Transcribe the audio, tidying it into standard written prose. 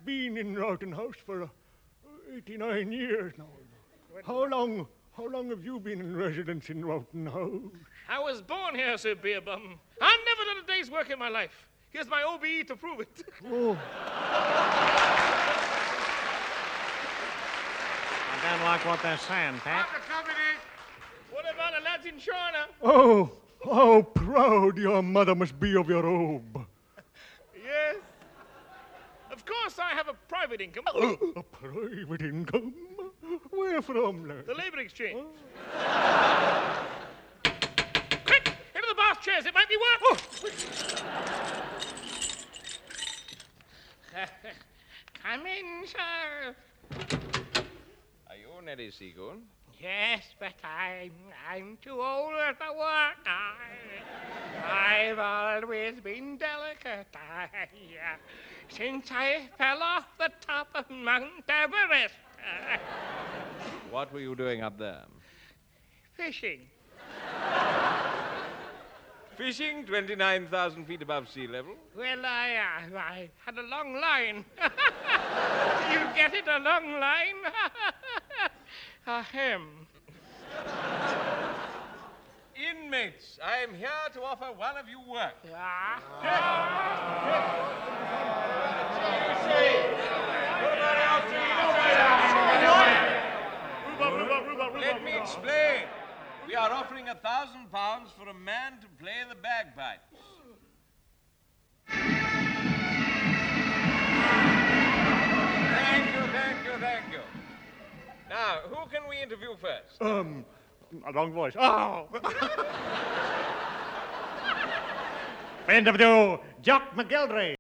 been in Rowton House for 89 years now. How long have you been in residence in Rowton House? I was born here, Sir Beerbum. I've never done a day's work in my life. Here's my OBE to prove it. Oh. I don't like what they're saying, Pat. What about the lads in China? Oh, how proud your mother must be of your robe. Yes. Of course, I have a private income. A private income? Where from, lad? The Labour Exchange. Quick! Into the bath chairs. It might be work. Come in, sir. Are you Neddy Seagoon? Yes, but I'm too old to work. I've always been delicate. Since I fell off the top of Mount Everest. What were you doing up there? Fishing. Fishing 29,000 feet above sea level? Well, I had a long line. You get it, a long line? Ahem. Inmates, I am here to offer one of you work. Let me explain. We are offering £1,000 for a man to play the bagpipes. Thank you. Now, who can we interview first? A long voice. Oh! Interview Jock McGildery.